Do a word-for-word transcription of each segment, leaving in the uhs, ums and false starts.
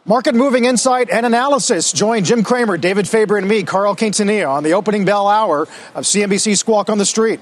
Market moving insight and analysis. Join Jim Cramer, David Faber, and me, Carl Quintanilla, on the opening bell hour of C N B C Squawk on the Street.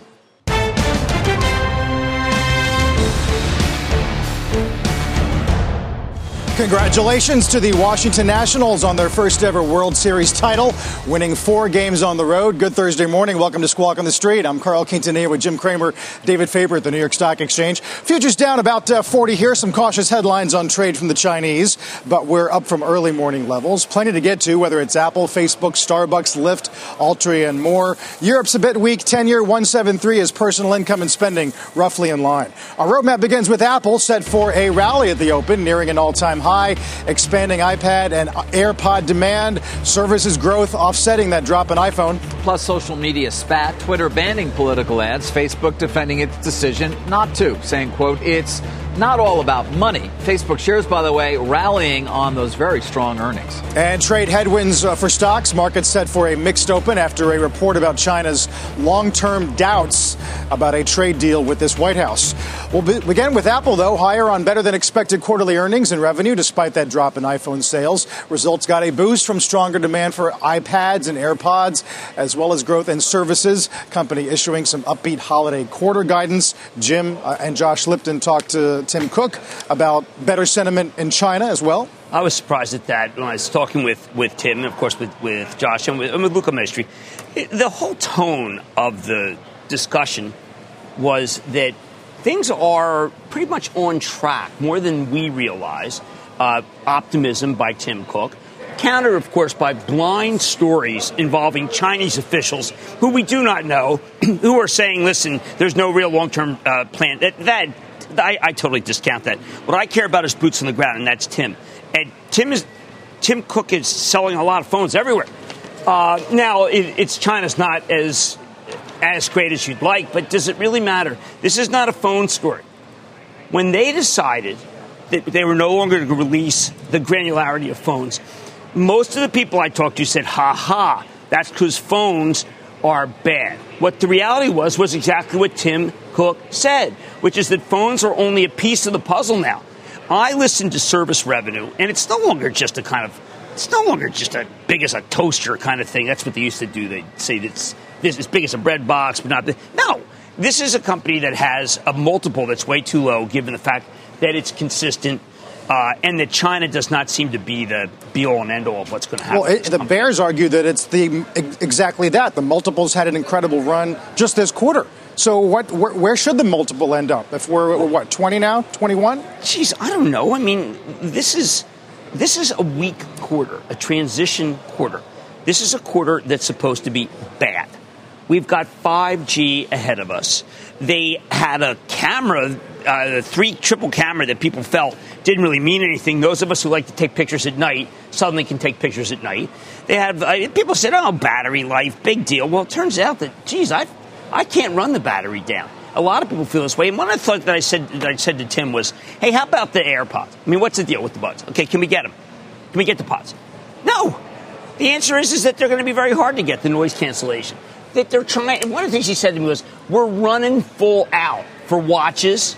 Congratulations to the Washington Nationals on their first ever World Series title, winning four games on the road. Good Thursday morning. Welcome to Squawk on the Street. I'm Carl Quintanilla with Jim Cramer, David Faber at the New York Stock Exchange. Futures down about uh, forty here. Some cautious headlines on trade from the Chinese, but we're up from early morning levels. Plenty to get to, whether it's Apple, Facebook, Starbucks, Lyft, Altria, and more. Europe's a bit weak. ten-year one seventy-three is personal income and spending roughly in line. Our roadmap begins with Apple, set for a rally at the open, nearing an all-time high. High, expanding iPad and AirPod demand, services growth offsetting that drop in iPhone. Plus social media spat, Twitter banning political ads, Facebook defending its decision not to, saying, quote, it's not all about money. Facebook shares, by the way, rallying on those very strong earnings. And trade headwinds uh, for stocks. Markets set for a mixed open after a report about China's long-term doubts about a trade deal with this White House. We'll be- begin with Apple, though, higher on better than expected quarterly earnings and revenue, despite that drop in iPhone sales. Results got a boost from stronger demand for iPads and AirPods, as well as growth in services. Company issuing some upbeat holiday quarter guidance. Jim uh, and Josh Lipton talked to Tim Cook about better sentiment in China as well. I was surprised at that when I was talking with, with Tim and, of course, with, with Josh and with, and with Luca Maestri. The whole tone of the discussion was that things are pretty much on track, more than we realize. Uh, optimism by Tim Cook, countered, of course, by blind stories involving Chinese officials who we do not know, who are saying, listen, there's no real long-term uh, plan. That, that I, I totally discount that. What I care about is boots on the ground, and that's Tim. And Tim is Tim Cook is selling a lot of phones everywhere. Uh, now, it, it's China's not as as great as you'd like, but does it really matter? This is not a phone story. When they decided that they were no longer going to release the granularity of phones, most of the people I talked to said, ha ha, that's because phones are bad. What the reality was was exactly what Tim Cook said, which is that phones are only a piece of the puzzle now. I listened to service revenue, and it's no longer just a kind of, it's no longer just as big as a toaster kind of thing. That's what they used to do. They'd say it's this as big as a bread box, but not the, no. This is a company that has a multiple that's way too low, given the fact that it's consistent, uh, and that China does not seem to be the be-all and end-all of what's going to happen. Well, it, the Bears argue that it's the exactly that. The multiples had an incredible run just this quarter. So what? Where, where should the multiple end up? If we're, we're what, twenty now, twenty-one? Geez, I don't know. I mean, this is this is a weak quarter, a transition quarter. This is a quarter that's supposed to be bad. We've got five G ahead of us. They had a camera, uh, three triple camera that people felt didn't really mean anything. Those of us who like to take pictures at night suddenly can take pictures at night. They have uh, people said, "Oh, battery life, big deal." Well, it turns out that, geez, I I can't run the battery down. A lot of people feel this way. And one of the thoughts that I said that I said to Tim was, "Hey, how about the AirPods? I mean, what's the deal with the buds? Okay, can we get them? Can we get the pods?" No. The answer is is that they're going to be very hard to get, the noise cancellation. That they're trying. One of the things he said to me was, "We're running full out for watches.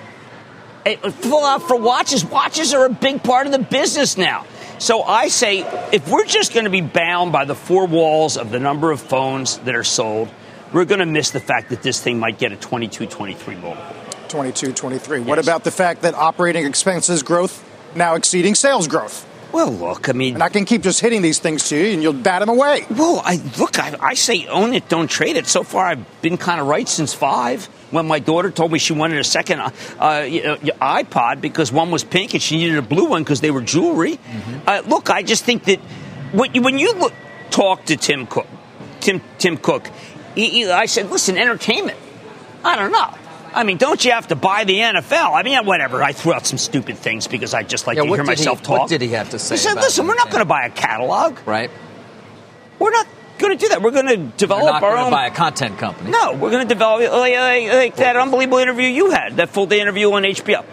Full out for watches. Watches are a big part of the business now." So I say, if we're just going to be bound by the four walls of the number of phones that are sold, we're going to miss the fact that this thing might get a twenty-two, twenty-three multiple. twenty-two, twenty-three. Yes. What about the fact that operating expenses growth now exceeding sales growth? Well, look, I mean... And I can keep just hitting these things to you, and you'll bat them away. Well, I look, I, I say own it, don't trade it. So far, I've been kind of right since five, when my daughter told me she wanted a second uh, uh, iPod because one was pink and she needed a blue one because they were jewelry. Mm-hmm. Uh, look, I just think that when you, when you look, talk to Tim Cook, Tim, Tim Cook, he, he, I said, listen, entertainment. I don't know. I mean, don't you have to buy the N F L? I mean, whatever. I threw out some stupid things because I just like yeah, to hear myself he, talk. What did he have to say? He said, about listen, we're not going to buy a catalog. Right. We're not going to do that. We're going to develop we're not our own. own. buy a content company. No, we're going to develop like, like, like that unbelievable interview you had, that full day interview on H B O.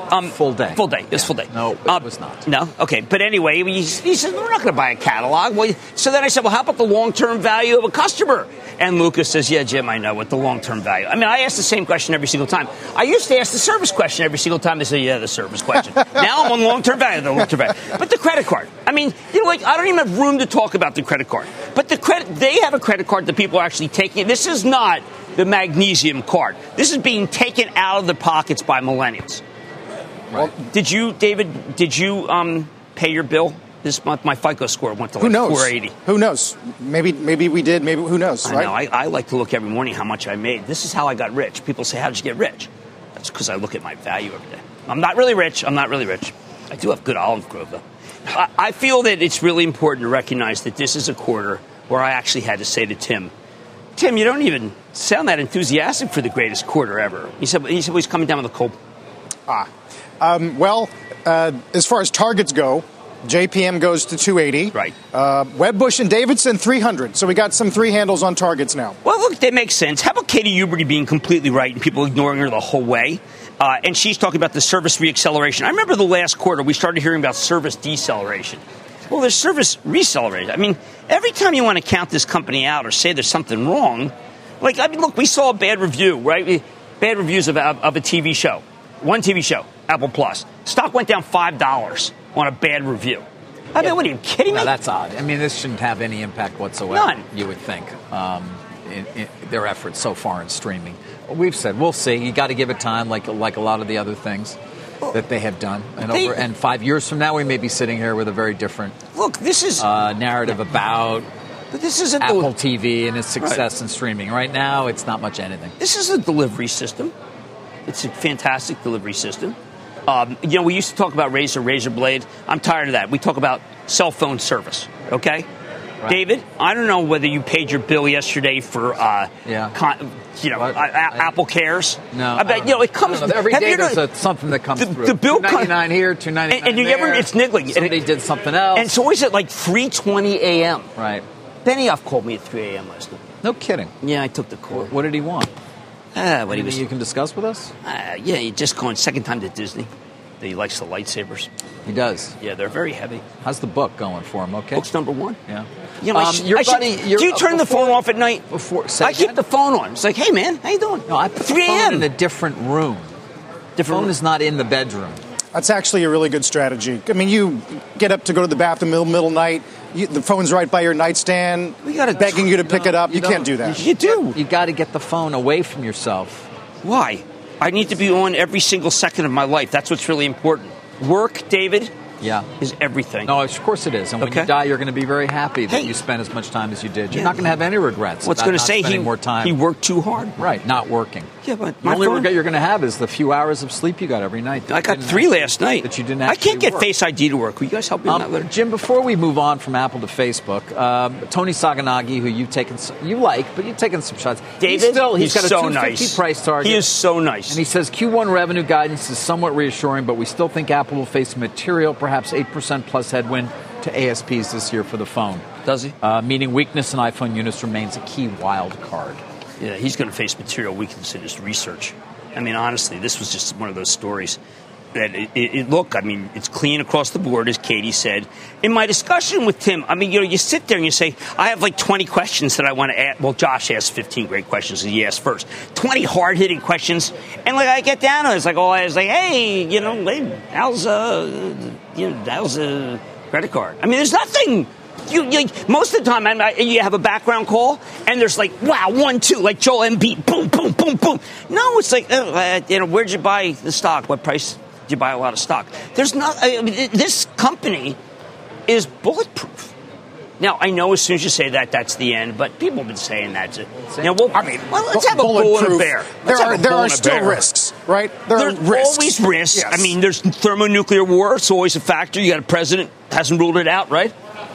Um, full day. Full day. It was yeah. full day. No, it um, was not. No? Okay. But anyway, he, he said, we're not going to buy a catalog. Well, so then I said, well, how about the long-term value of a customer? And Lucas says, yeah, Jim, I know what the long-term value. I mean, I ask the same question every single time. I used to ask the service question every single time. They say, yeah, the service question. Now I'm on long-term value, the long-term value. But the credit card. I mean, you know, like, I don't even have room to talk about the credit card. But the credit, they have a credit card that people are actually taking. This is not the magnesium card. This is being taken out of the pockets by millennials. Right. Well, did you, David, did you um, pay your bill this month? My FICO score went to like who knows? four eighty. Who knows? Maybe maybe we did. Maybe who knows? I right? know. I, I like to look every morning how much I made. This is how I got rich. People say, how did you get rich? That's because I look at my value every day. I'm not really rich. I'm not really rich. I do have good olive grove, though. I, I feel that it's really important to recognize that this is a quarter where I actually had to say to Tim, Tim, you don't even sound that enthusiastic for the greatest quarter ever. He said, he said well, he's coming down with a cold. Ah. Um, well, uh, as far as targets go, J P M goes to two eighty. Right. Uh, Wedbush and Davidson, three hundred. So we got some three handles on targets now. Well, look, that makes sense. How about Katie Huberty being completely right and people ignoring her the whole way? Uh, and she's talking about the service reacceleration. I remember the last quarter we started hearing about service deceleration. Well, there's service receleration. I mean, every time you want to count this company out or say there's something wrong, like, I mean, look, we saw a bad review, right? Bad reviews of, of a T V show. One T V show, Apple Plus. Stock went down five dollars on a bad review. I mean, what are you kidding me? No, that's odd. I mean, this shouldn't have any impact whatsoever. None. You would think, um, in, in their efforts so far in streaming. We've said, we'll see. You got to give it time, like like a lot of the other things that they have done. And they, over and five years from now, we may be sitting here with a very different look. This is uh, narrative about but this isn't Apple the, T V and its success right. in streaming. Right now, it's not much anything. This is a delivery system. It's a fantastic delivery system. Um, you know, we used to talk about Razor, Razor Blade. I'm tired of that. We talk about cell phone service, okay? Right. David, I don't know whether you paid your bill yesterday for, uh, yeah. con- you know, uh, I, Apple Cares. No, I bet, you know, it comes... Know. Every day there's know, a, something that comes the, through. The bill two ninety-nine here, two ninety-nine and, and you there. ever, it's niggling. Somebody and it, did something else. And it's always at like three twenty a.m. Right. Benioff called me at three a.m. last night. No kidding. Yeah, I took the call. What did he want? Uh, what he was, you can discuss with us? Uh, yeah, he just going second time to Disney. He likes the lightsabers. He does. Yeah, they're very heavy. How's the book going for him? Okay. Book's number one. Yeah. You know, um, I sh- your I buddy, should, do you turn before, the phone off at night? Before, I keep the phone on. It's like, hey man, how you doing? No, I put the phone in a different room. The phone room. is not in the bedroom. That's actually a really good strategy. I mean, you get up to go to the bathroom middle middle night. You, the phone's right by your nightstand. We got begging you to pick no, it up. You, you can't do that. You, you do. You got to get the phone away from yourself. Why? I need to be on every single second of my life. That's what's really important. Work, David, yeah, is everything. No, of course it is. And when okay. you die, you're going to be very happy that hey. you spent as much time as you did. You're yeah. not going to have any regrets. What's going to say he more time. He worked too hard. Right, not working. Yeah, but the only phone? regret you're going to have is the few hours of sleep you got every night. I got three last night. That you didn't. I can't get work. Face I D to work. Will you guys help me um, on that later? Jim, before we move on from Apple to Facebook, um, Tony Saganagi, who you've taken, you like, but you've taken some shots. David, he's still he's, he's got a so two fifty nice. price target. He is so nice. And he says Q one revenue guidance is somewhat reassuring, but we still think Apple will face a material, perhaps eight percent plus headwind to A S Ps this year for the phone. Does he? Uh, meaning weakness in iPhone units remains a key wild card. Yeah, he's going to face material weakness in his research. I mean, honestly, this was just one of those stories that, it, it, it, look, I mean, it's clean across the board, as Katie said. In my discussion with Tim, I mean, you know, you sit there and you say, I have like twenty questions that I want to ask. Well, Josh asked fifteen great questions, and he asked first. twenty hard-hitting questions. And like I get down to it, it's like, oh, I was like, hey, you know, hey, how's, uh, you know, how's a credit card? I mean, there's nothing... You, you, most of the time, I, you have a background call, and there's like, wow, one, two, like Joel Embiid, boom, boom, boom, boom. No, it's like, uh, you know, where'd you buy the stock? What price did you buy a lot of stock? There's not, I mean, this company is bulletproof. Now, I know as soon as you say that, that's the end, but people have been saying that. You know, well, I mean, well, let's have a bull and a bear. There are, there are still risks, right? There There's are risks. always risks. Yes. I mean, there's thermonuclear war. It's always a factor. You got a president hasn't ruled it out, right?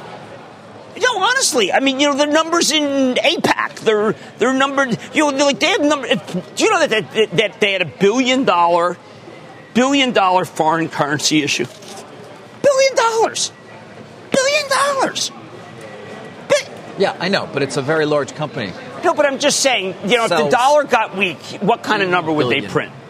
No, honestly, I mean, you know, the numbers in APAC, they're they're numbered. You know, like they have number. Do you know that that, that they had a billion dollar, billion dollar foreign currency issue? Billion dollars, billion dollars. Bi- Yeah, I know, but it's a very large company. No, but I'm just saying, you know, Sells if the dollar got weak, what kind of number would billion. they print?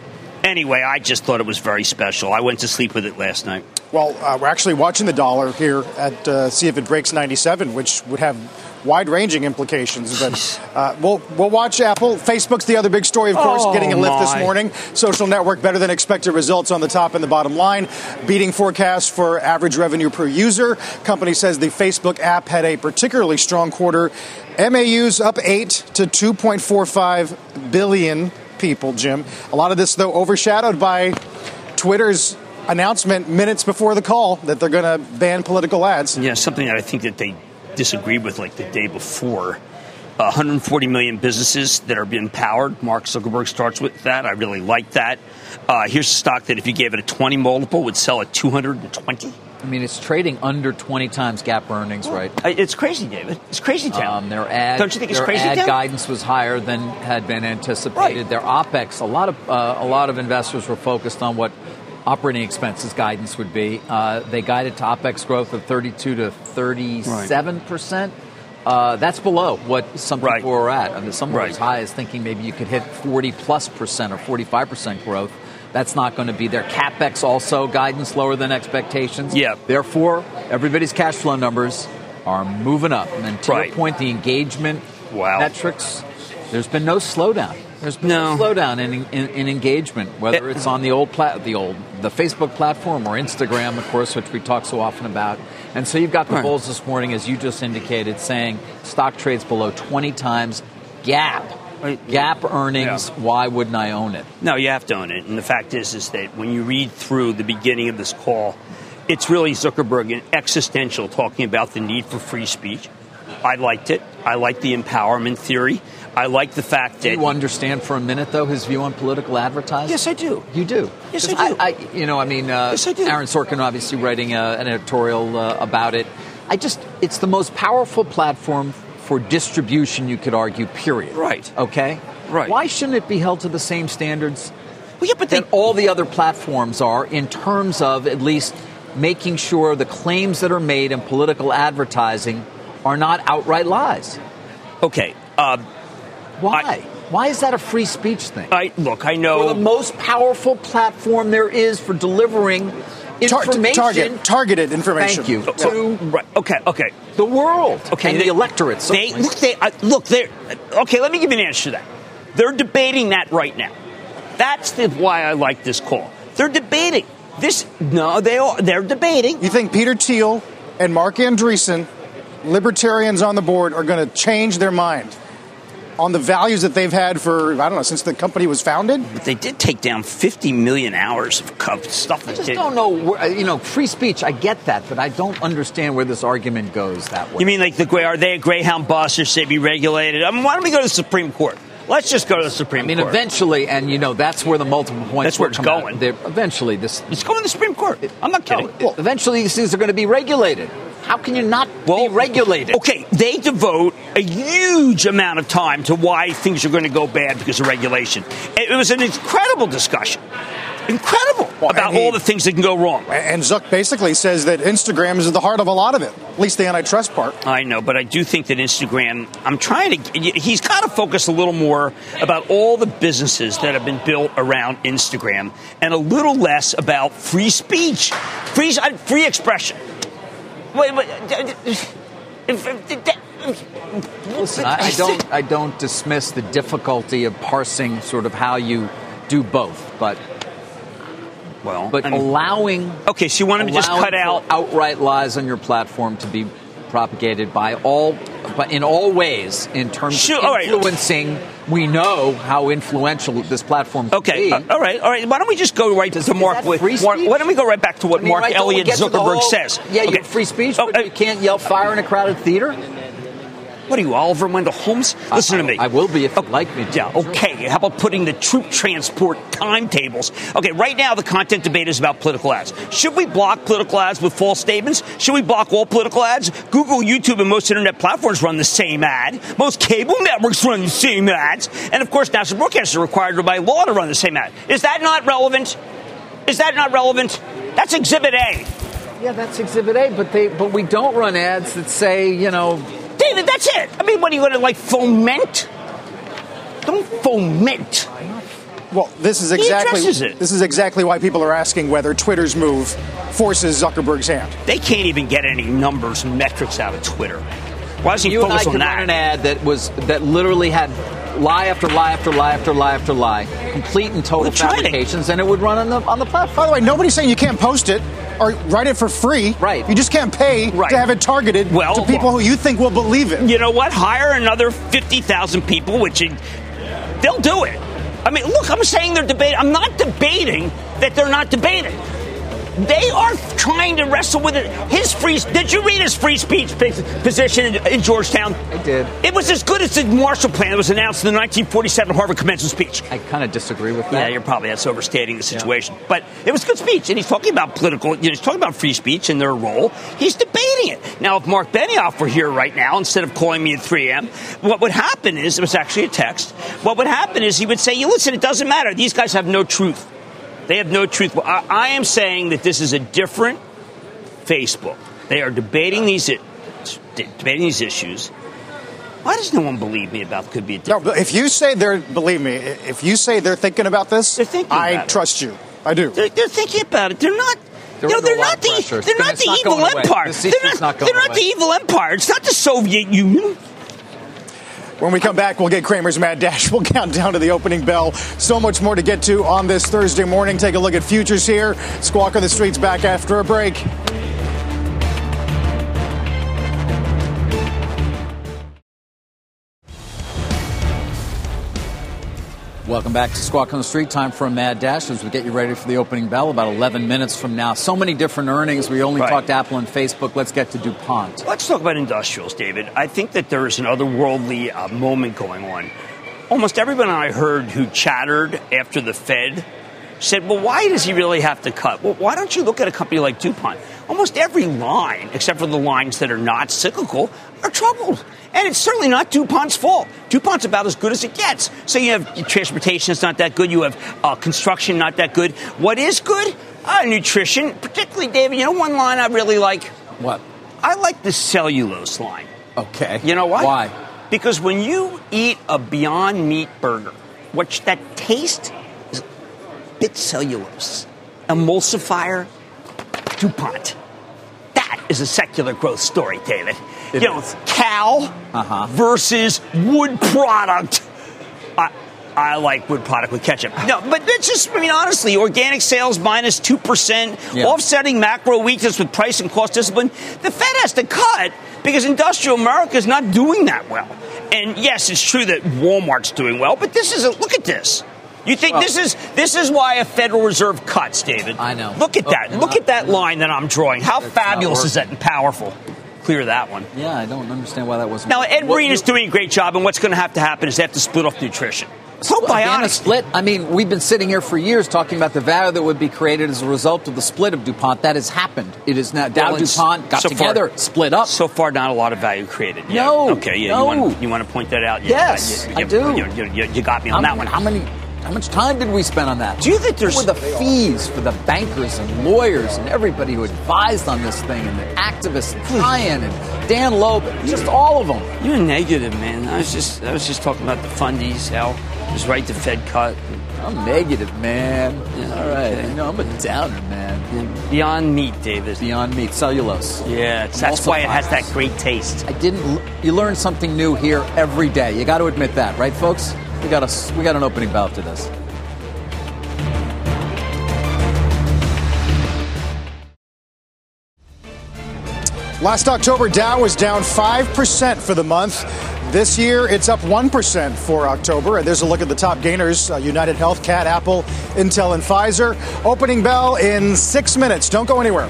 Anyway, I just thought it was very special. I went to sleep with it last night. Well, uh, we're actually watching the dollar here at uh, see if it breaks ninety-seven, which would have wide-ranging implications. But uh, we'll we'll watch Apple. Facebook's the other big story, of course, oh, getting a lift my. this morning. Social network better than expected results on the top and the bottom line, beating forecasts for average revenue per user. Company says the Facebook app had a particularly strong quarter. M A Us up eight to two point four five billion people. Jim, a lot of this though overshadowed by Twitter's announcement minutes before the call that they're going to ban political ads. Yeah, something that I think that they disagreed with like the day before. one hundred forty million businesses that are being powered. Mark Zuckerberg starts with that. I really like that. Uh, here's a stock that if you gave it a twenty multiple would sell at two hundred twenty. I mean, it's trading under twenty times gap earnings, right? It's crazy, David. It's crazy town. Um, their ad, Don't you think it's their crazy ad town? guidance was higher than had been anticipated. Right. Their OPEX, a lot of uh, a lot of investors were focused on what operating expenses guidance would be. Uh, they guided to OPEX growth of thirty-two to thirty-seven percent. Uh, that's below what some people Right. were at. I mean, some were Right. as high as thinking maybe you could hit forty plus percent or forty-five percent growth. That's not going to be there. CapEx also guidance lower than expectations. Yeah. Therefore, everybody's cash flow numbers are moving up. And to Right. your point, the engagement Wow. metrics, there's been no slowdown. There's been no, No. slowdown in, in, in engagement, whether It- it's on the old plat, the old the Facebook platform or Instagram, of course, which we talk so often about. And so you've got the Right. bulls this morning, as you just indicated, saying stock trades below twenty times gap. Right. Gap earnings. Yeah. Why wouldn't I own it? No, you have to own it. And the fact is, is that when you read through the beginning of this call, it's really Zuckerberg and existential talking about the need for free speech. I liked it. I like the empowerment theory. I like the fact Do that you understand for a minute, though, his view on political advertising? Yes, I do. You do? Yes, I do. I, I, you know, I mean, uh, Yes, I do. Aaron Sorkin obviously writing uh, an editorial uh, about it. I just, it's the most powerful platform for distribution, you could argue, period. Right. Okay? Right. Why shouldn't it be held to the same standards Well, yeah, but they, that all the other platforms are in terms of at least making sure the claims that are made in political advertising are not outright lies? okay. Uh, Why? I- Why is that a free speech thing? I look. I know. For the most powerful platform there is for delivering Tar- information. target, targeted information. Thank you. So- To right. Okay. Okay. the world. Okay, And they- the electorate. They certainly. look. They uh, look. They okay. Let me give you an answer to that. They're debating that right now. That's the, why I like this call. They're debating this. No, they are. They're debating. You think Peter Thiel and Mark Andreessen, libertarians on the board, are going to change their mind on the values that they've had for, I don't know, since the company was founded? But they did take down fifty million hours of co- stuff. I That just did. don't know. Where, you know, free speech, I get that, but I don't understand where this argument goes that way. You mean like the Grey? Are they a Greyhound bus or should they be regulated? I mean, why don't we go to the Supreme Court? Let's just go to the Supreme I mean, Court. eventually, and you know, that's where the multiple points That's where will it's come out. going. They're- Eventually, this. Let's go to the Supreme Court. I'm not kidding. Well, eventually, these things are going to be regulated. How can you not Well, be regulated? Okay, they devote a huge amount of time to why things are going to go bad because of regulation. It was an incredible discussion. Incredible Well, about and he- all the things that can go wrong. And Zuck basically says that Instagram is at the heart of a lot of it, at least the antitrust part. I know, but I do think that Instagram, I'm trying to, he's got to focus a little more about all the businesses that have been built around Instagram and a little less about free speech, free, free expression. Wait, wait, Listen, I, I don't. I don't dismiss the difficulty of parsing sort of how you do both, but well, but I mean, allowing okay, so you want him to just allowing cut for out outright lies on your platform to be propagated by all, but in all ways in terms Sure, of all right. influencing. We know how influential this platform can Okay, be. uh, all right, all right. Why don't we just go right Does- to is Mark? that With, free Mark speech? why don't we go right back to what I mean, Mark right, don't we Elliott get to the Zuckerberg whole- says? Yeah, you okay. have free speech, Oh, but uh, you can't yell fire in a crowded theater. What are you, Oliver Wendell Holmes? Listen I, to me. I will be if you'd like me to. Yeah, okay. How about putting the troop transport timetables? Okay, right now the content debate is about political ads. Should we block political ads with false statements? Should we block all political ads? Google, YouTube, and most internet platforms run the same ad. Most cable networks run the same ads. And, of course, national broadcasters are required by law to run the same ad. Is that not relevant? Is that not relevant? That's Exhibit A. Yeah, that's Exhibit A, but they but we don't run ads that say, you know, David, that's it. I mean, what are you going to, like, foment? Don't foment. Well, this is He exactly addresses it. this is exactly why people are asking whether Twitter's move forces Zuckerberg's hand. They can't even get any numbers and metrics out of Twitter. Why doesn't he You and I focus could on run an that? ad that was that literally had lie after lie after lie after lie after lie, complete and total We're trying to- fabrications, and it would run on the on the platform. By the way, nobody's saying you can't post it or write it for free. Right. You just can't pay Right. to have it targeted Well, to people who you think will believe it. You know what? Hire another fifty thousand people, which it, they'll do it. I mean, look, I'm saying they're debating. I'm not debating that they're not debating. They are trying to wrestle with it. His free. Did you read his free speech position in, in Georgetown? I did. It was as good as the Marshall Plan that was announced in the nineteen forty-seven Harvard commencement speech. I kind of disagree with Yeah, that. you're probably that's overstating the situation. Yeah. But it was a good speech, and he's talking about political. You know, he's talking about free speech and their role. He's debating it. Now, if Mark Benioff were here right now, instead of calling me at three a.m., what would happen is it was actually a text. What would happen is he would say, "You listen, it doesn't matter. These guys have no truth. They have no truth." I, I am saying that this is a different Facebook. They are debating these debating these issues. Why does no one believe me about could be a different? No, but if you say they're, believe me, if you say they're thinking about this, They're thinking I about it. trust you. I do. They're, they're thinking about it. They're not. They're you know, under they're a lot not of the. pressure. They're not It's the not evil going away. empire. This They're issue's not. not going They're not away. the evil empire. It's not the Soviet Union. When we come back, we'll get Kramer's Mad Dash. We'll count down to the opening bell. So much more to get to on this Thursday morning. Take a look at futures here. Squawk on the Street's back after a break. Welcome back to Squawk on the Street. Time for a Mad Dash as we get you ready for the opening bell about eleven minutes from now. So many different earnings. We only Right. talked Apple and Facebook. Let's get to DuPont. Let's talk about industrials, David. I think that there is an otherworldly uh, moment going on. Almost everyone I heard who chattered after the Fed said, well, why does he really have to cut? Well, why don't you look at a company like DuPont? Almost every line, except for the lines that are not cyclical, are troubled. And it's certainly not DuPont's fault. DuPont's about as good as it gets. So you have transportation, it's not that good. You have uh, construction, not that good. What is good? Uh, nutrition. Particularly, David, you know one line I really like? What? I like the cellulose line. Okay. You know why? Why? Because when you eat a Beyond Meat burger, which that taste is a bit cellulose, emulsifier, DuPont. That is a secular growth story, David. It you know, is. cow Uh-huh. versus wood product. I, I like wood product with ketchup. No, but it's just, I mean, honestly, organic sales minus two percent, Yeah. offsetting macro weakness with price and cost discipline. The Fed has to cut because industrial America is not doing that well. And yes, it's true that Walmart's doing well, but this is a, look at this. You think Well, this is this is why a Federal Reserve cuts, David? I know. Look at Oh, that. you're Look not- at that line that I'm drawing. How That's not fabulous is that working. and powerful? Clear that one. Yeah, I don't understand why that wasn't. Now, Ed What- Breen is doing a great job, and what's going to have to happen is they have to split off nutrition. Again, a Probiotics. split. I mean, we've been sitting here for years talking about the value that would be created as a result of the split of DuPont. That has happened. It is now Dow Well, it's- DuPont got so far- together, split up. So far, not a lot of value created. Yeah. No, Okay. Yeah. no. You want you want to point that out? Yeah, Yes, you, I you, do. You, you, you, you got me on how, that one. How many? How much time did we spend on that? Do you think there's- What were the fees for the bankers and lawyers and everybody who advised on this thing, and the activists, and Ryan and Dan Loeb, just all of them? You're negative, man. I was just I was just talking about the fundies, how it was right the Fed cut. I'm negative, man. Yeah, all right, okay. you know I'm a downer, man. Beyond Meat, David. Beyond Meat, cellulose. Yeah, it's- that's why it has that great taste. I didn't. You learn something new here every day. You got to admit that, right, folks? We got a we got an opening bell to this. Last October, Dow was down five percent for the month. This year, it's up one percent for October. And there's a look at the top gainers, uh, United Health, Cat, Apple, Intel, and Pfizer. Opening bell in six minutes. Don't go anywhere.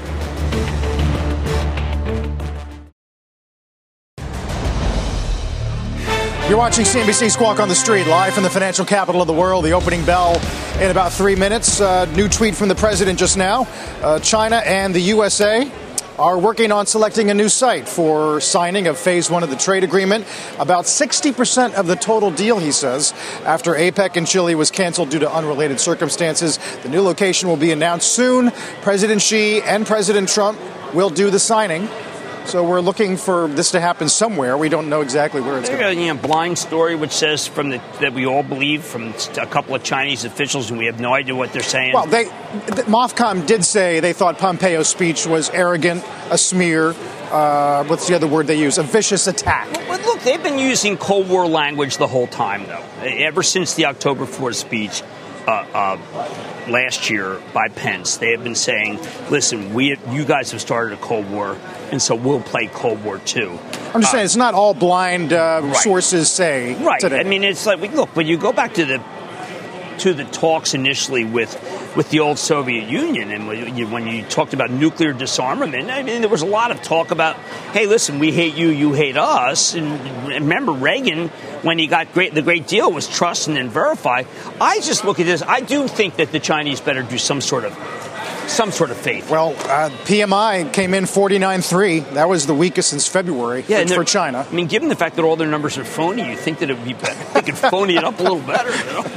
You're watching C N B C Squawk on the Street, live from the financial capital of the world. The opening bell in about three minutes. Uh, new tweet from the president just now. Uh, China and the U S A are working on selecting a new site for signing of phase one of the trade agreement. About sixty percent of the total deal, he says, after APEC in Chile was canceled due to unrelated circumstances. The new location will be announced soon. President Xi and President Trump will do the signing. So we're looking for this to happen somewhere. We don't know exactly where it's going to happen. You know, blind story which says from the, that we all believe from a couple of Chinese officials, and we have no idea what they're saying. Well, they, MOFCOM did say they thought Pompeo's speech was arrogant, a smear. Uh, what's the other word they use? A vicious attack. But look, they've been using Cold War language the whole time, though. Ever since the October fourth speech uh, uh, last year by Pence, they have been saying, listen, we, you guys have started a Cold War, and so we'll play Cold War two. I'm just uh, saying, it's not all blind uh, right. sources say right. today. I mean, it's like, look, when you go back to the to the talks initially with with the old Soviet Union, and when you, when you talked about nuclear disarmament, I mean, there was a lot of talk about, hey, listen, we hate you, you hate us. And remember, Reagan, when he got great, the great deal was trust and then verify. I just look at this. I do think that the Chinese better do some sort of some sort of faith. Well, uh, P M I came in forty-nine point three. That was the weakest since February yeah, for China. I mean, given the fact that all their numbers are phony, you'd think that it would be better. They could phony it up a little better, you know?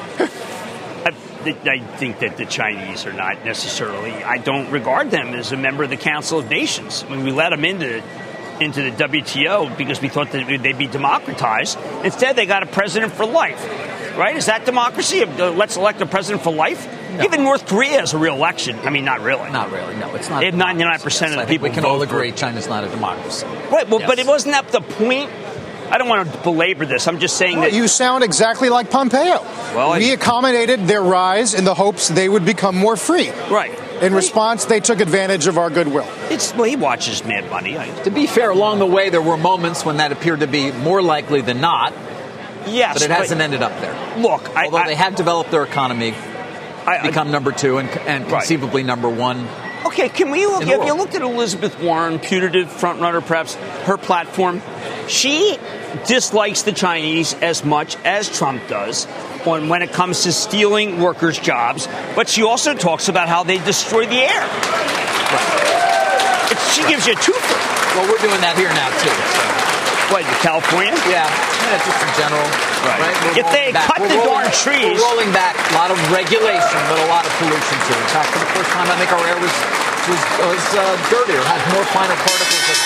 I think that the Chinese are not necessarily, I don't regard them as a member of the Council of Nations. When we let them into into the W T O because we thought that they'd be democratized. Instead, they got a president for life. Right? Is that democracy? Let's elect a president for life? No. Even North Korea has a real election. I mean, not really. Not really. No, it's not. They have ninety-nine percent of the people we can all agree China's not a democracy. Right. Well, yes. But it wasn't that the point. I don't want to belabor this. I'm just saying well, that you sound exactly like Pompeo. Well, we I, accommodated their rise in the hopes they would become more free. Right. In response, they took advantage of our goodwill. It's well, he watches Mad Money. I, to be fair, along the way, there were moments when that appeared to be more likely than not. Yes, but it hasn't but, ended up there. Look, although I, I, they have developed their economy, I, become number two, and, and right. conceivably number one. Okay, can we look? Have you looked at Elizabeth Warren, putative frontrunner, perhaps her platform? She dislikes the Chinese as much as Trump does on when it comes to stealing workers' jobs, but she also talks about how they destroy the air. Right. She gives you a twofer. Well, we're doing that here now too. So. What, California? Yeah, yeah, just in general. Right. right? If they back. cut we're the rolling, darn trees, we're rolling back a lot of regulation, but a lot of pollution too. In fact, for the first time, I think our air was was, was uh, dirtier, had more finer particles. Than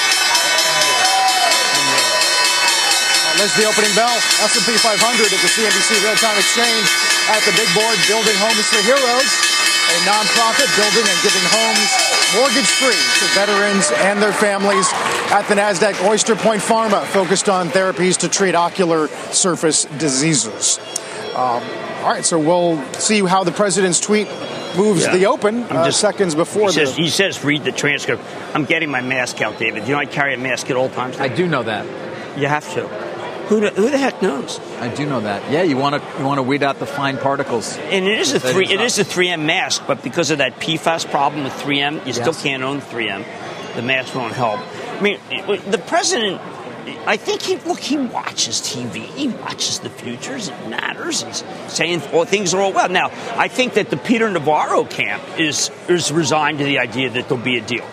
There's the opening bell. S and P five hundred at the C N B C Real-Time Exchange at the big board, Building Homes for Heroes, a nonprofit building and giving homes mortgage-free to veterans and their families. At the NASDAQ, Oyster Point Pharma, focused on therapies to treat ocular surface diseases. Um, all right, so we'll see how the president's tweet moves yeah. the open uh, just, seconds before. He says, the... he says, read the transcript. I'm getting my mask out, David. You know I carry a mask at all times? I do know that. You have to. Who the, who the heck knows? I do know that. Yeah, you want to you want to weed out the fine particles. And it is a three it is a three M mask, but because of that P FAS problem with three M, you yes. still can't own three M. The mask won't help. I mean, the president, I think he look he watches T V. He watches the futures. It matters. He's saying oh, things are all well. Now, I think that the Peter Navarro camp is is resigned to the idea that there'll be a deal.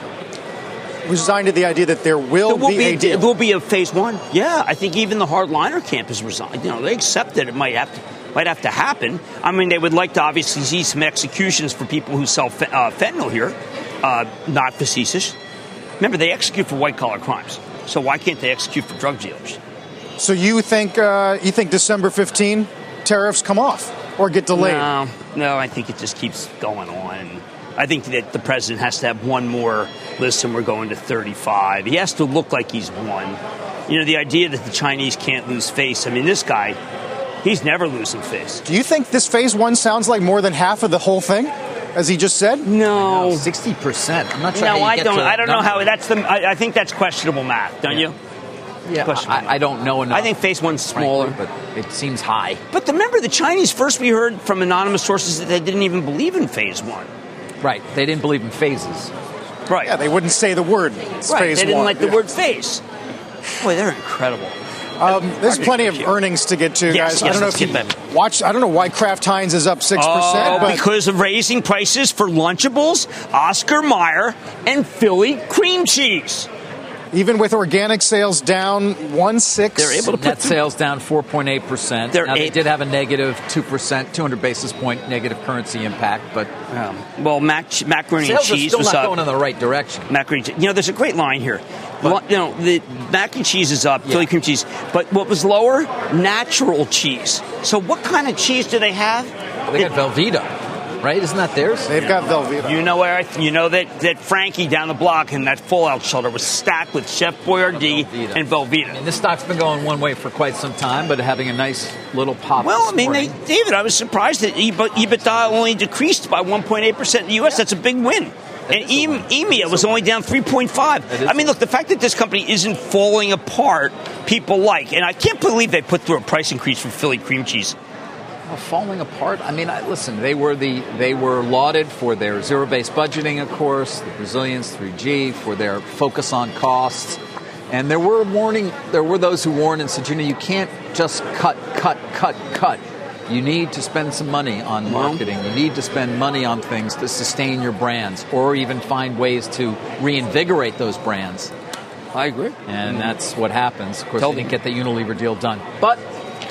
Resigned to the idea that there will, there will be, be a deal. There will be a phase one. Yeah, I think even the hardliner camp is resigned. You know, they accept that it might have to might have to happen. I mean, they would like to obviously see some executions for people who sell fe- uh, fentanyl here. Uh, not facetious. Remember, they execute for white collar crimes. So why can't they execute for drug dealers? So you think uh, you think December fifteenth tariffs come off or get delayed? No, no. I think it just keeps going on. I think that the president has to have one more. Listen, we're going to thirty-five. He has to look like he's won. You know, the idea that the Chinese can't lose face. I mean, this guy, he's never losing face. Do you think this phase one sounds like more than half of the whole thing, as he just said? No, sixty percent. I'm not sure. No, how you I get don't. To I don't number. know how that's the. I, I think that's questionable math, don't yeah. you? Yeah, I, I don't know enough. I think phase one's smaller, frankly, but it seems high. But remember, the Chinese first we heard from anonymous sources that they didn't even believe in phase one. Right, they didn't believe in phases. Right. Yeah, they wouldn't say the word. It's right. Phase they didn't one. like the yeah. word phase. Boy, they're incredible. Um, there's plenty of earnings to get to, yes, guys. Yes, I don't know let's if you get them. watched. I don't know why Kraft Heinz is up six percent. Oh, but because of raising prices for Lunchables, Oscar Mayer, and Philly cream cheese. Even with organic sales down one six, they're able to put net sales down four point eight percent. Now, they did have a negative two percent, two hundred basis point negative currency impact, but um, well, mac, macaroni and cheese still was not up. going in the right direction. Macaroni, you know, there's a great line here. But, you know, the mac and cheese is up, yeah. Philly cream cheese, but what was lower? Natural cheese. So, what kind of cheese do they have? Well, they got Velveeta, right? Isn't that theirs? They've got Velveeta. You know where? I, you know that, that Frankie down the block in that Fallout shelter was stacked with Chef Boyardee Velveeta. and Velveeta. And this stock's been going one way for quite some time, but having a nice little pop. Well, I mean, they, morning. David, I was surprised that EBITDA only decreased by one point eight percent in the U S. That's a big win. And E M E A was only down three point five. I mean, look, the fact that this company isn't falling apart, people like. And I can't believe they put through a price increase for Philly cream cheese. Well, falling apart? I mean, I, listen, they were the they were lauded for their zero-based budgeting, of course, the Brazilians, three G, for their focus on costs. And there were warning, there were those who warned and said, you know, you can't just cut, cut, cut, cut. You need to spend some money on marketing. You need to spend money on things to sustain your brands or even find ways to reinvigorate those brands. I agree. And that's what happens. Of course, Tell they didn't get the Unilever deal done. But,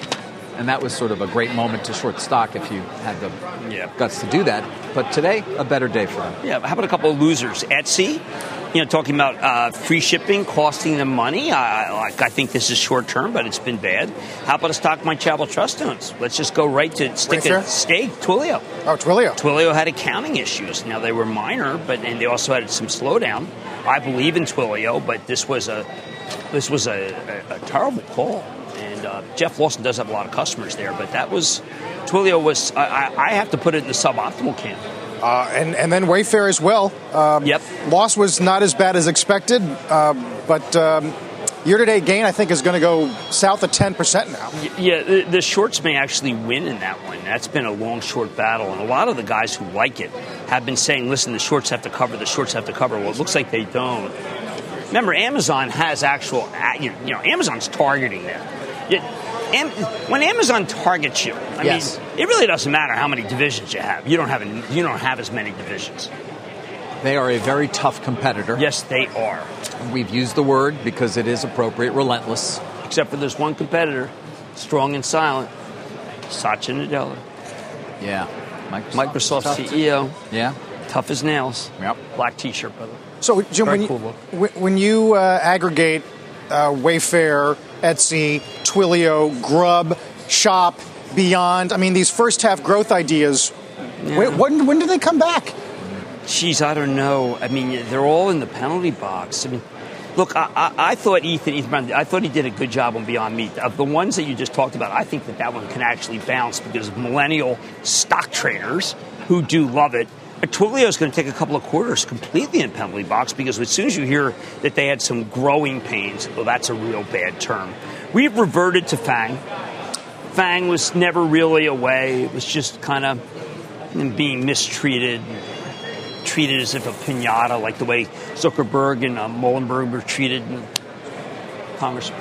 and that was sort of a great moment to short stock if you had the yeah. guts to do that. But today, a better day for them. Yeah, how about a couple of losers? Etsy, you know, talking about uh, free shipping costing them money. I, like, I think this is short term, but it's been bad. How about a stock my Chapel Trust owns? Let's just go right to stick a stake. Twilio. Oh, Twilio. Twilio had accounting issues. Now, they were minor, but and they also had some slowdown. I believe in Twilio, but this was a this was a, a, a terrible call. And uh, Jeff Lawson does have a lot of customers there, but that was Twilio was. I, I have to put it in the suboptimal camp. Uh, and, and then Wayfair as well. Um, yep. Loss was not as bad as expected, uh, but um, year-to-date gain, I think, is going to go south of ten percent now. Yeah, the, the shorts may actually win in that one. That's been a long short battle, and a lot of the guys who like it have been saying, listen, the shorts have to cover, the shorts have to cover. Well, it looks like they don't. Remember, Amazon has actual, you know, Amazon's targeting them. It, And when Amazon targets you, I yes. mean, it really doesn't matter how many divisions you have. You don't have a, you don't have as many divisions. They are a very tough competitor. Yes, they are. We've used the word because it is appropriate, relentless. Except for there's one competitor, strong and silent, Satya Nadella. Yeah. Microsoft, Microsoft C E O. Yeah. Tough as nails. Yep. Black T-shirt, by the way. So, Jim, very when, cool you, when you uh, aggregate uh, Wayfair, Etsy, Twilio, Grub, Shop, Beyond, I mean, these first half growth ideas, yeah. when, when, when do they come back? Geez, I don't know. I mean, they're all in the penalty box. I mean, look, I, I, I thought Ethan, Ethan, I thought he did a good job on Beyond Meat. Of the ones that you just talked about, I think that that one can actually bounce because millennial stock traders who do love it. Twilio is going to take a couple of quarters completely in penalty box because as soon as you hear that they had some growing pains, well, that's a real bad term. We've reverted to Fang. Fang was never really away. It was just kind of being mistreated, treated as if a piñata, like the way Zuckerberg and uh, Molenberg were treated in Congress.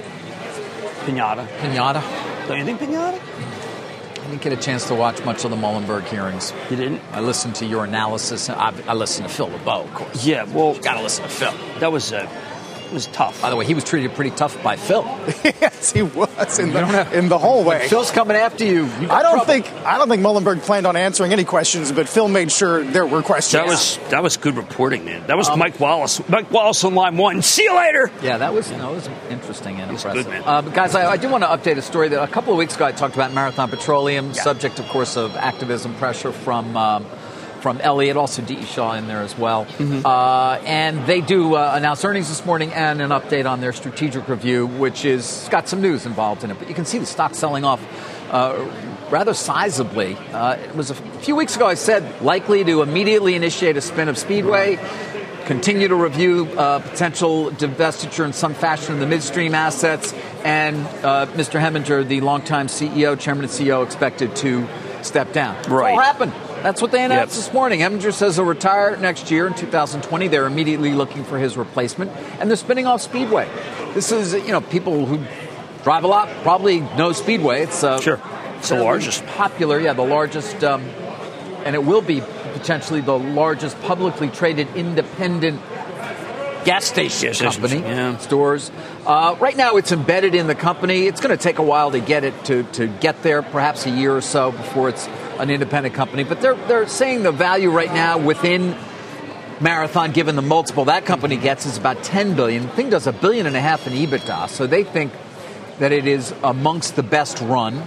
Piñata. Piñata? Don't you think piñata? I didn't get a chance to watch much of the Molenberg hearings. You didn't? I listened to your analysis. I, I listened to Phil LeBeau, of course. Yeah, well... You got to listen to Phil. That was... Uh, It was tough. By the way, he was treated pretty tough by Phil. Yes, he was in the, have, in the whole way. Phil's coming after you. you I don't trouble. think I don't think Molenberg planned on answering any questions, but Phil made sure there were questions. That was that was good reporting, man. That was um, Mike Wallace. Mike Wallace on line one. See you later. Yeah, that was no, it was interesting and impressive. Good, man. Uh, guys, I, I do want to update a story that a couple of weeks ago I talked about Marathon Petroleum, yeah. subject, of course, of activism pressure from. Um, From Elliott, also D E. Shaw in there as well. Mm-hmm. Uh, and they do uh, announce earnings this morning and an update on their strategic review, which is got some news involved in it. But you can see the stock selling off uh, rather sizably. Uh, it was a few weeks ago I said likely to immediately initiate a spin of Speedway, continue to review uh, potential divestiture in some fashion of the midstream assets, and uh, Mister Heminger, the longtime C E O, chairman and C E O, expected to step down. Right. It all happened. That's what they announced yep. this morning. Heminger says he'll retire next year in two thousand twenty. They're immediately looking for his replacement, and they're spinning off Speedway. This is, you know, people who drive a lot probably know Speedway. It's uh, sure, it's the largest, popular, yeah, the largest, um, and it will be potentially the largest publicly traded independent gas station Gas company, stations, yeah. stores. Uh, right now, it's embedded in the company. It's going to take a while to get it to, to get there, perhaps a year or so before it's an independent company. But they're they're saying the value right now within Marathon, given the multiple that company gets, is about ten billion dollars. The thing does a billion and a half in EBITDA, so they think that it is amongst the best run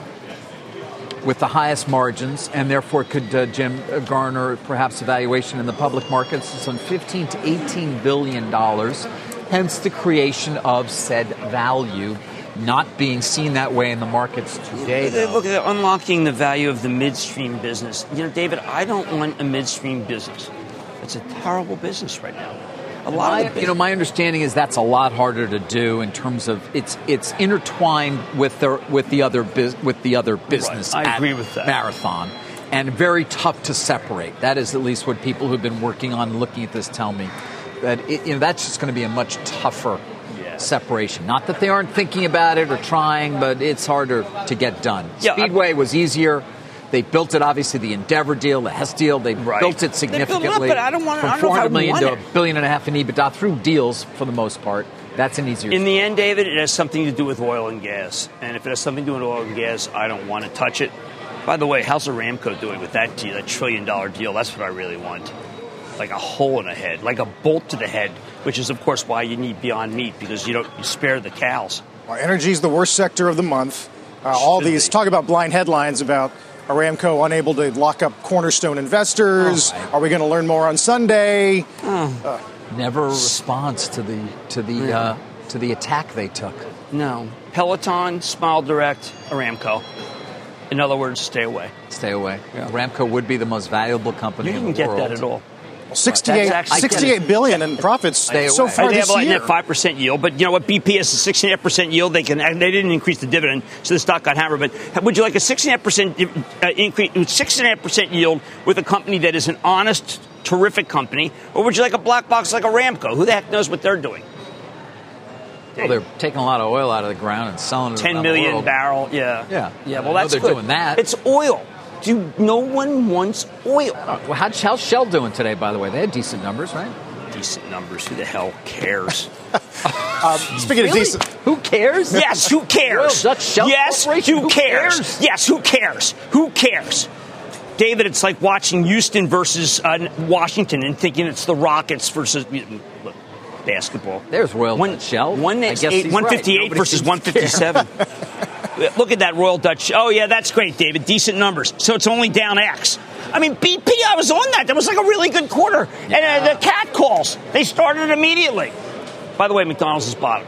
with the highest margins, and therefore could, uh, Jim, uh, garner perhaps a valuation in the public markets some fifteen to eighteen billion dollars, hence the creation of said value, not being seen that way in the markets today. Though. Look at unlocking the value of the midstream business. You know, David, I don't want a midstream business. It's a terrible business right now. A lot my, of you know, my understanding is that's a lot harder to do in terms of it's it's intertwined with the with the other biz, with the other business. Right. I at agree with that. Marathon, and very tough to separate. That is at least what people who've been working on looking at this tell me. That it, you know that's just going to be a much tougher yeah. separation. Not that they aren't thinking about it or trying, but it's harder to get done. Yeah, Speedway I, was easier. They built it, obviously, the Endeavor deal, the Hess deal. They right. built it significantly. Built it up, but I don't want, from I don't know four hundred million to it. a billion and a half in EBITDA through deals for the most part. That's an easier. In the end, David, it has something to do with oil and gas. And if it has something to do with oil and gas, I don't want to touch it. By the way, how's Aramco doing with that deal, that trillion dollar deal? That's what I really want. Like a hole in the head, like a bolt to the head, which is, of course, why you need Beyond Meat, because you don't you spare the cows. Well, energy is the worst sector of the month. Uh, all these be. talk about blind headlines about Aramco unable to lock up cornerstone investors. Oh, Are we going to learn more on Sunday? Oh. Uh, Never a response to the to the yeah. uh, to the attack they took. No. Peloton, Smile Direct, Aramco. In other words, stay away. Stay away. Yeah. Aramco would be the most valuable company you in the didn't world. get that at all. Well, sixty-eight, sixty-eight billion in profits so far they this have like year. That five percent yield, but you know what? B P has a six and a half percent yield. They can. They didn't increase the dividend, so the stock got hammered. But would you like a six and a half percent increase, six and a half percent yield with a company that is an honest, terrific company, or would you like a black box like Aramco? Who the heck knows what they're doing? Well, they're taking a lot of oil out of the ground and selling it. Ten million the barrel. Yeah. Yeah. Yeah. Well, that's they're good. doing that. It's oil. Do no one wants oil? Uh, well, how's, how's Shell doing today? By the way, they had decent numbers, right? Decent numbers. Who the hell cares? um, speaking really? of decent, who cares? Yes, who cares? Royal Dutch Shell yes, who, who cares? cares? Yes, who cares? Who cares? David, it's like watching Houston versus uh, Washington and thinking it's the Rockets versus look, basketball. There's Royal one, Dutch Shell. One, eight, one fifty-eight right. versus one fifty-seven. Look at that Royal Dutch. Oh, yeah, that's great, David. Decent numbers. So it's only down X. I mean, B P, I was on that. That was like a really good quarter. Yeah. And uh, the cat calls, they started immediately. By the way, McDonald's is bottom.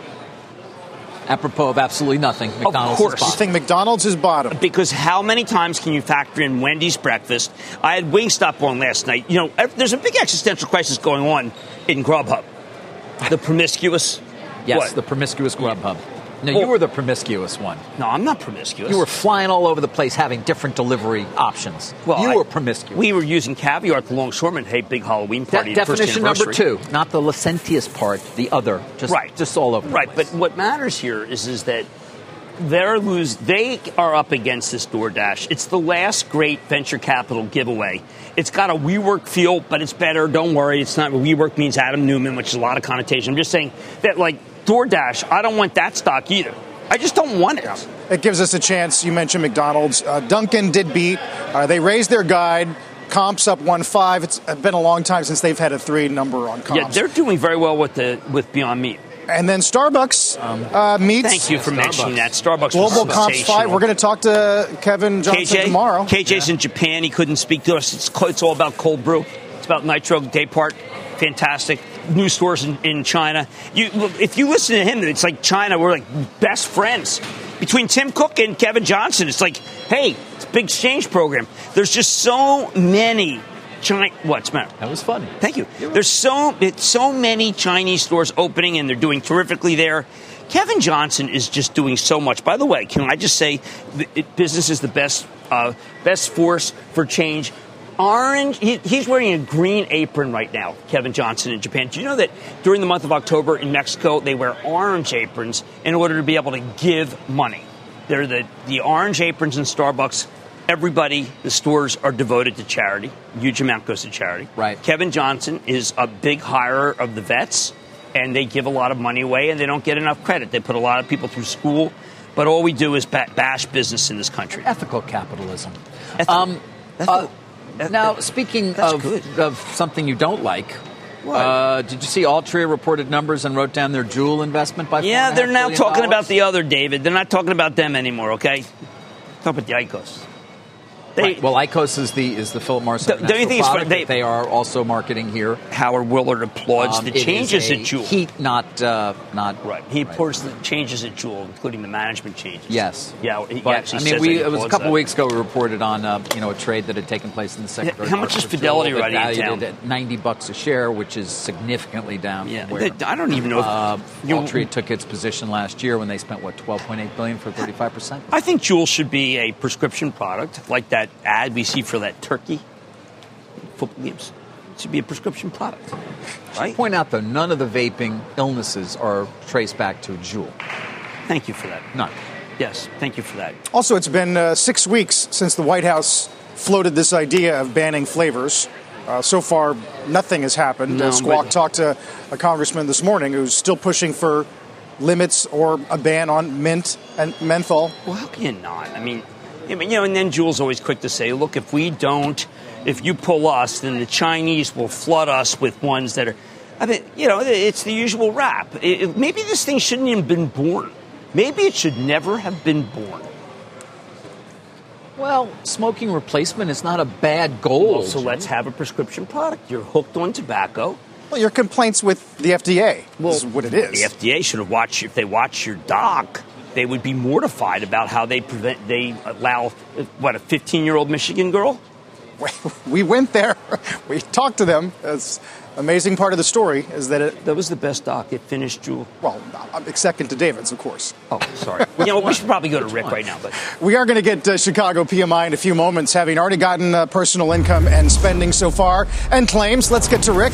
Apropos of absolutely nothing, McDonald's of course. is bottom. You think McDonald's is bottom? Because how many times can you factor in Wendy's breakfast? I had Wingstop on last night. You know, there's a big existential crisis going on in Grubhub. The promiscuous. Yes, what? the promiscuous Grubhub. No, well, you were the promiscuous one. No, I'm not promiscuous. You were flying all over the place having different delivery options. Well, you I, were promiscuous. We were using caviar at the Longshoreman. Hey, big Halloween party. De- definition first number two, not the licentious part, the other. Just, right. Just all over the right. place. But what matters here is, is that they're lose. They are up against this DoorDash. It's the last great venture capital giveaway. It's got a WeWork feel, but it's better. Don't worry. It's not. WeWork means Adam Newman, which is a lot of connotation. I'm just saying that, like, DoorDash, I don't want that stock either. I just don't want it. Yeah. It gives us a chance. You mentioned McDonald's. Uh, Dunkin' did beat. Uh, they raised their guide. Comps up one point five. It's been a long time since they've had a three number on comps. Yeah, they're doing very well with the with Beyond Meat. And then Starbucks um, uh, meets. Thank you for Starbucks. mentioning that. Starbucks Global was comps five. We're going to talk to Kevin Johnson K J, tomorrow. K J's yeah. in Japan. He couldn't speak to us. It's, it's all about cold brew. It's about Nitro Day Part. Fantastic. New stores in, in China. You, if you listen to him, it's like China. We're like best friends. Between Tim Cook and Kevin Johnson, it's like, hey, it's a big exchange program. There's just so many China. What's the matter? That was fun. Thank you. There's so it's so many Chinese stores opening, and they're doing terrifically there. Kevin Johnson is just doing so much. By the way, can I just say, it, business is the best uh, best force for change. Orange, he, he's wearing a green apron right now, Kevin Johnson in Japan. Do you know that during the month of October in Mexico, they wear orange aprons in order to be able to give money? They're the, the orange aprons in Starbucks. Everybody, the stores are devoted to charity. Huge amount goes to charity. Right. Kevin Johnson is a big hirer of the vets. and they give a lot of money away, and they don't get enough credit. They put a lot of people through school, but all we do is bash business in this country. Ethical capitalism. Ethical. Um, uh, now, speaking of, good. of something you don't like, uh, did you see Altria reported numbers and wrote down their Juul investment by? Yeah, they're now talking dollars? about the other, David. They're not talking about them anymore. Okay, talk about the I C O S. They, right. Well, I C O S is the is the Philip Morris Don't you think it's they, they are also marketing here. Howard Willard applauds um, the changes at Juul. Heat, not uh, not right. He right. applauds the changes at Juul, including the management changes. Yes. Yeah. He but, actually I mean, says we, that it was a couple that. weeks ago. We reported on uh, you know a trade that had taken place in the secondary. How much is Fidelity right now? At ninety bucks a share, which is significantly down. Yeah. From where, I don't even know. If, uh, you know, Altria took its position last year when they spent what twelve point eight billion for thirty-five percent. I think Juul should be a prescription product, like that ad we see for that turkey. Football games. It should be a prescription product. Right? Point out, though, none of the vaping illnesses are traced back to Juul. Thank you for that. None. Yes, thank you for that. Also, it's been uh, six weeks since the White House floated this idea of banning flavors. Uh, so far, nothing has happened. No, uh, Squawk but... talked to a congressman this morning who's still pushing for limits or a ban on mint and menthol. Well, how can you not? I mean, you know, and then Juul's always quick to say, look, if we don't, if you pull us, then the Chinese will flood us with ones that are, I mean, you know, it's the usual rap. It, it, maybe this thing shouldn't even have been born. Maybe it should never have been born. Well, smoking replacement is not a bad goal. Well, so let's have a prescription product. You're hooked on tobacco. Well, your complaints with the F D A well, is what it is. The F D A should have watched, if they watch your doc, they would be mortified about how they prevent, they allow, what, a fifteen-year-old Michigan girl? We went there. We talked to them. It's amazing part of the story is that it... That was the best doc. It finished Juul. Well, I'm second to David's, of course. Oh, sorry. you know, we should probably go to Rick right now. But we are going to get uh, Chicago P M I in a few moments, having already gotten uh, personal income and spending so far and claims. Let's get to Rick.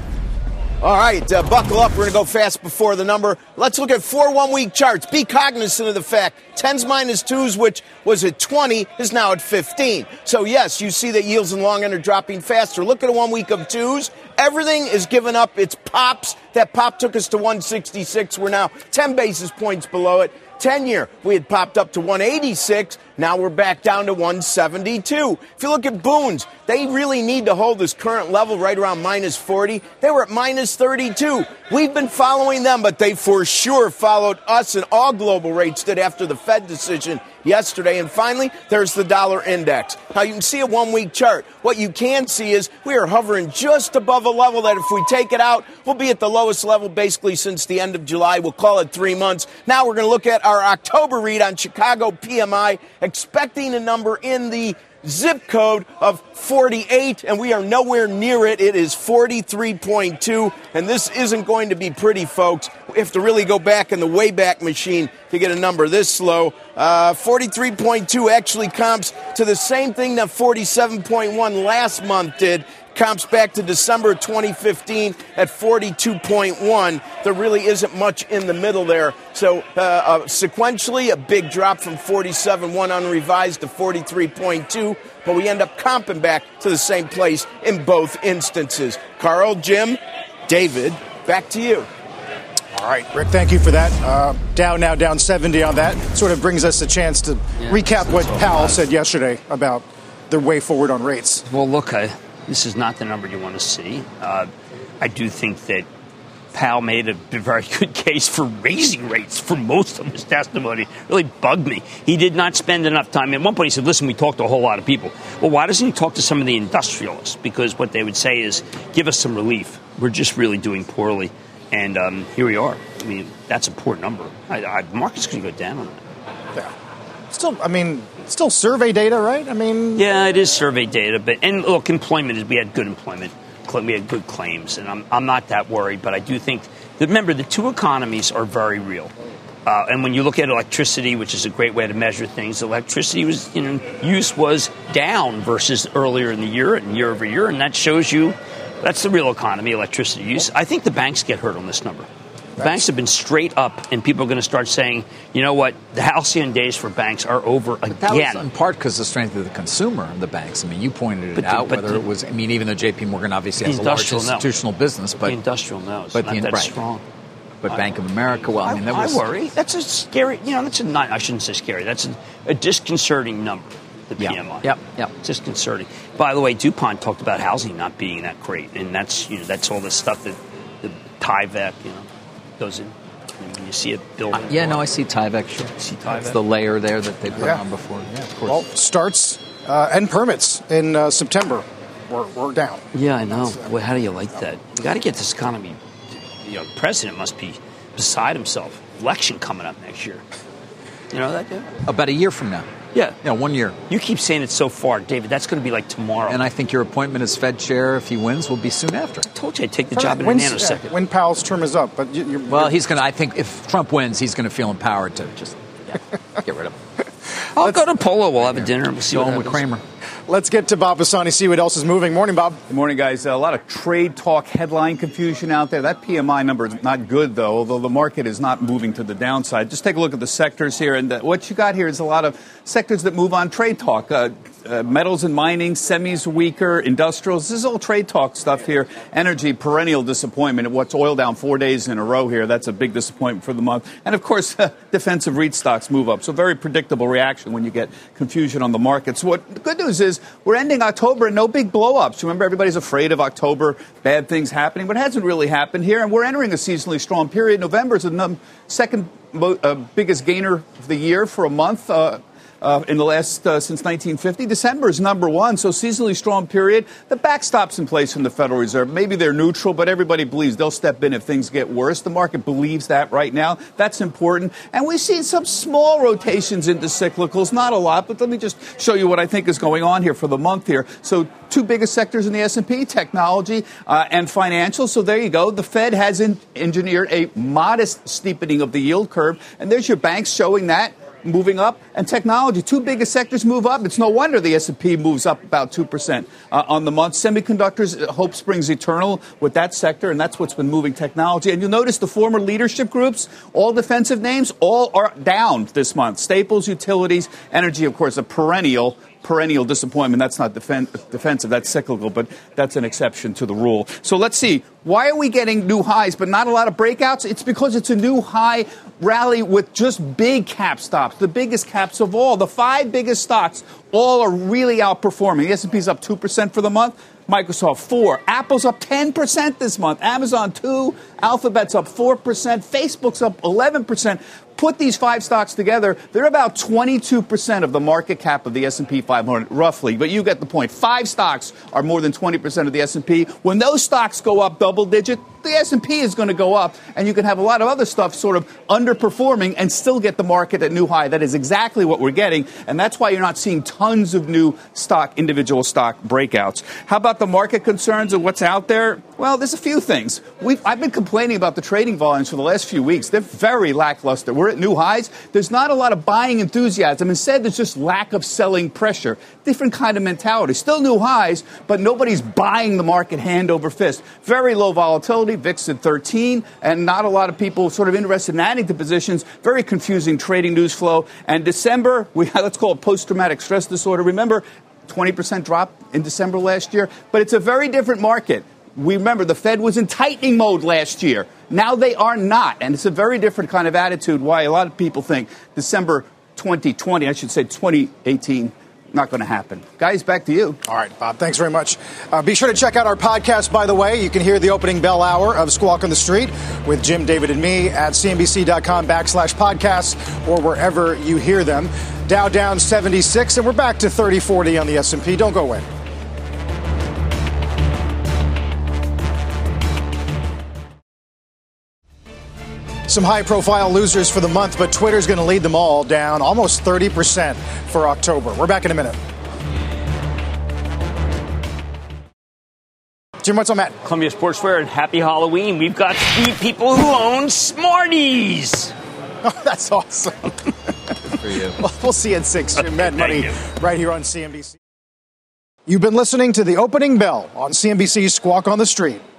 All right, uh, buckle up. We're going to go fast before the number. Let's look at four one-week charts. Be cognizant of the fact tens minus twos, which was at twenty, is now at fifteen. So, yes, you see that yields and long end are dropping faster. Look at a one week of twos. Everything is giving up its pops. That pop took us to one sixty-six. We're now ten basis points below it. ten-year, we had popped up to one eighty-six. Now we're back down to one seventy-two. If you look at Boons, they really need to hold this current level right around minus forty. They were at minus thirty-two. We've been following them, but they for sure followed us, and all global rates did after the Fed decision yesterday. And finally, there's the dollar index. Now, you can see a one-week chart. What you can see is we are hovering just above a level that if we take it out, we'll be at the lowest level basically since the end of July. We'll call it three months. Now we're going to look at our October read on Chicago P M I, expecting a number in the zip code of forty-eight, and we are nowhere near it. It is forty-three point two, and this isn't going to be pretty, folks. We have to really go back in the Wayback Machine to get a number this low. Uh, forty-three point two actually comps to the same thing that forty-seven point one last month did. Comps back to December twenty fifteen at forty-two point one. There really isn't much in the middle there. So uh, uh, sequentially, a big drop from forty-seven point one unrevised to forty-three point two. But we end up comping back to the same place in both instances. Carl, Jim, David, back to you. All right, Rick, thank you for that. Uh, Dow now down seventy on that. Sort of brings us a chance to yeah, recap what Powell said yesterday about their way forward on rates. Well, look, I... This is not the number you want to see. Uh, I do think that Powell made a very good case for raising rates for most of his testimony. It really bugged me. He did not spend enough time. At one point he said, listen, we talked to a whole lot of people. Well, why doesn't he talk to some of the industrialists? Because what they would say is, give us some relief. We're just really doing poorly. And um, here we are. I mean, that's a poor number. I, I, the market's going to go down on that. Yeah. Still, I mean, still survey data, right? I mean, yeah, it is survey data, but and look, employment is we had good employment, we had good claims, and I'm I'm not that worried. But I do think that, remember, the two economies are very real, uh, and when you look at electricity, which is a great way to measure things, electricity was you know use was down versus earlier in the year and year over year, and that shows you that's the real economy, electricity use. I think the banks get hurt on this number. The banks have been straight up, and people are going to start saying, you know what, the halcyon days for banks are over again. But that was in part because of the strength of the consumer and the banks. I mean, you pointed it but out, the, whether the, it was, I mean, even though J P. Morgan obviously has a large institutional knows. business. But but the industrial knows, but not the, that right. strong. But Bank of America, well, I, I mean, that was... I worry. That's a scary, you know, that's a not, I shouldn't say scary. That's a, a disconcerting number, the yeah. P M I. Yep, yep. Disconcerting. By the way, DuPont talked about housing not being that great, and that's, you know, that's all the stuff that the Tyvek, you know, goes in. When you see it building. Uh, yeah, no, I see Tyvek. Sure. See Tyvek. That's the layer there that they put yeah. on before. Yeah, of course. Well, starts uh, and permits in uh, September. We're, we're down. Yeah, I know. Well, how do you like that? You got to get this economy. You know, the president must be beside himself. Election coming up next year. You know that? Yeah? About a year from now. Yeah. Yeah, one year. You keep saying it so far, David. That's going to be like tomorrow. And I think your appointment as Fed chair, if he wins, will be soon after. I told you I'd take the job in When's, a nanosecond. yeah, when Powell's term is up. But you, you're, Well, you're, he's going to, I think if Trump wins, he's going to feel empowered to just yeah, get rid of him. I'll Let's, go to Polo. We'll have a dinner. We'll see go what on with Kramer. Let's get to Bob Pisani, see what else is moving. Morning, Bob. Good morning, guys. A lot of trade talk, headline confusion out there. That P M I number is not good, though, although the market is not moving to the downside. Just take a look at the sectors here. And what you got here is a lot of sectors that move on trade talk. Uh, uh, metals and mining, semis weaker, industrials. This is all trade talk stuff here. Energy, perennial disappointment. What's oil down four days in a row here. That's a big disappointment for the month. And, of course, uh, defensive REIT stocks move up. So very predictable reaction when you get confusion on the markets. What the good news is we're ending October and no big blow-ups. Remember, everybody's afraid of October, bad things happening, but it hasn't really happened here. And we're entering a seasonally strong period. November is the num- second mo- uh, biggest gainer of the year for a month. Uh, Uh, in the last, uh, since nineteen fifty. December is number one, so seasonally strong period. The backstop's in place from the Federal Reserve. Maybe they're neutral, but everybody believes they'll step in if things get worse. The market believes that right now. That's important. And we've seen some small rotations into cyclicals, not a lot, but let me just show you what I think is going on here for the month here. So two biggest sectors in the S and P, technology uh, and financial. So there you go. The Fed has in- engineered a modest steepening of the yield curve, and there's your banks showing that. Moving up, and technology, two biggest sectors move up. It's no wonder the S and P moves up about two percent uh, on the month. Semiconductors, hope springs eternal with that sector, and that's what's been moving technology. And you'll notice the former leadership groups, all defensive names, all are down this month. Staples, utilities, energy, of course, a perennial perennial disappointment. That's not defen- defensive. That's cyclical, but that's an exception to the rule. So let's see. Why are we getting new highs but not a lot of breakouts? It's because it's a new high rally with just big cap stops, the biggest caps of all. The five biggest stocks all are really outperforming. The S and P's up two percent for the month. Microsoft four. Apple's up ten percent this month. Amazon two. Alphabet's up four percent. Facebook's up eleven percent. Put these five stocks together, they're about twenty-two percent of the market cap of the S and P five hundred, roughly. But you get the point. Five stocks are more than twenty percent of the S and P. When those stocks go up double digit, the S and P is going to go up, and you can have a lot of other stuff sort of underperforming and still get the market at new high. That is exactly what we're getting, and that's why you're not seeing tons of new stock, individual stock breakouts. How about the market concerns of what's out there? Well, there's a few things. We've, I've been complaining about the trading volumes for the last few weeks. They're very lackluster. We're at new highs. There's not a lot of buying enthusiasm. Instead, there's just lack of selling pressure. Different kind of mentality. Still new highs, but nobody's buying the market hand over fist. Very low volatility. V I X at thirteen, and not a lot of people sort of interested in adding to positions. Very confusing trading news flow. And December, we let's call it post-traumatic stress disorder. Remember, twenty percent drop in December last year, but it's a very different market. We remember the Fed was in tightening mode last year. Now they are not, and it's a very different kind of attitude. Why a lot of people think December twenty twenty, I should say twenty eighteen, not going to happen. Guys, back to you. All right, Bob, thanks very much. Uh, be sure to check out our podcast, by the way. You can hear the opening bell hour of Squawk on the Street with Jim, David, and me at cnbc.com backslash podcasts or wherever you hear them. Dow down seventy-six, and we're back to thirty forty on the S and P. Don't go away. Some high-profile losers for the month, but Twitter's going to lead them all, down almost thirty percent for October. We're back in a minute. Jim, what's on Matt? Columbia Sportswear, and happy Halloween. We've got three people who own Smarties. Oh, that's awesome. Good for you. Well, we'll see you at six. Jim, Matt Money, you. right here on C N B C. You've been listening to the opening bell on C N B C's Squawk on the Street.